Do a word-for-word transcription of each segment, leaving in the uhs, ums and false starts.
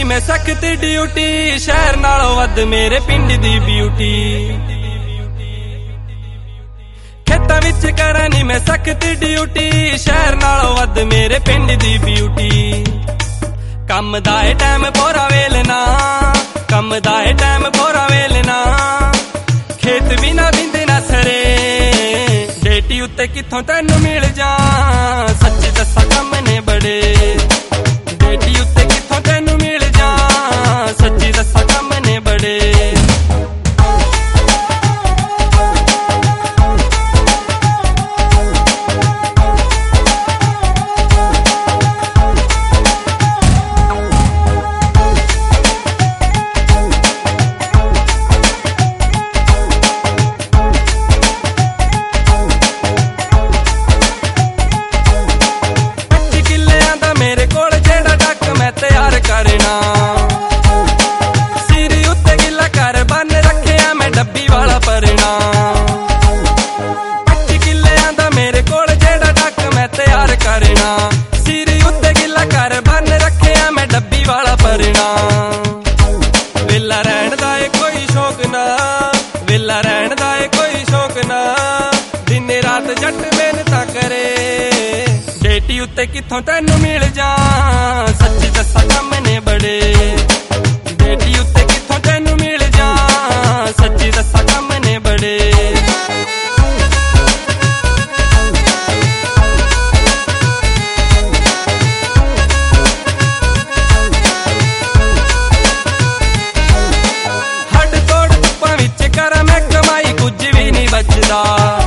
मैं सख्त ड्यूटी शहर नालों वध मेरे पिंड दी ब्यूटी खेतां विच करां नी मैं सख्त ड्यूटी शहर नालों वध मेरे पिंड दी ब्यूटी कम दा ए टाइम पूरा वेलना कम दा ए टाइम पूरा वेलना खेत भी ना बिंद ना सरे डेटी उत्ते कित्थों तैनू मिल जा सच्ची दस्सां कम ने बड़े डेटी उत्ते कित्थों तैनू मिल जा सच्ची दस्सां कम ने बड़े करना सिर उत्ते गिला कर बन रखिया मैं डब्बी वाला परना पच्ची किल्लियां दा मेरे कोल जेड़ा डक मैं तैयार करना सिर उत्ते गिला कर बन रखिया मैं डब्बी वाला परना वेला रहन दा ए कोई शौक ना वेला रहन दा ए कोई शौक ना दिन रात जट मेहनतां करे डेटी उत्ते कित्थों तैनू मिल जा सच्ची दस्सां कम ने बड़े डेटी उत्ते कित्थों तैनू मिल जा सच्ची दस्सां कम ने बड़े हड तोड़ धुप्पां विच करा मैं कमाई कुछ भी नहीं बचदा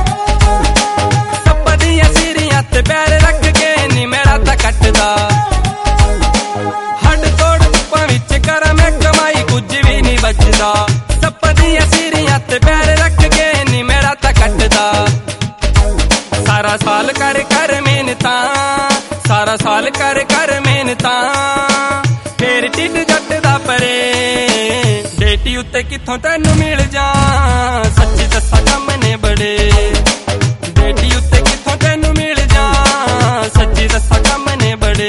सप्प दियां सीरियां ते पैर रख के नी मेरा तां कटदा बचदा सप्प दियां सीरियां ते पैर रख के नी मेरा तां कटदा सारा साल कर कर मेहनतां सारा साल कर कर मेहनतां फेर टिड जट दा परे डेटी उत्ते कित्थों तैनू मिल जा सच्ची दस्सां कम ने बड़े डेटी उत्ते कित्थों तैनू मिल जा सच्ची दस्सां कम ने बड़े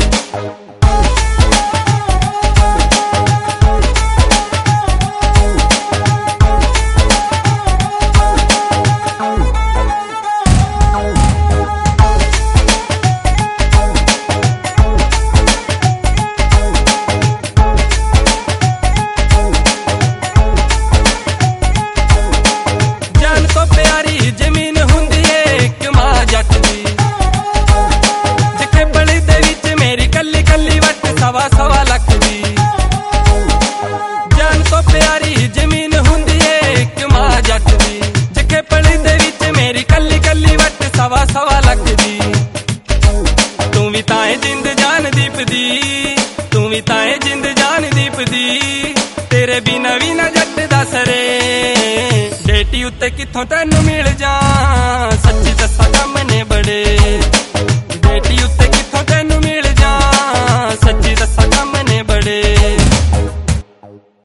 सवा सवा लख दी जान तो प्यारी जमीन हुंदी है एक मां जट दी जिके पली दे विच मेरी कल्ली कल्ली वट सवा सवा लख दी तू भी ताए जिंद जान दीप दी तू भी ताए जिंद जान दीप दी तेरे बिना भी ना जट दा सरे डेटी उत्ते कित्थों तैनू मिल जा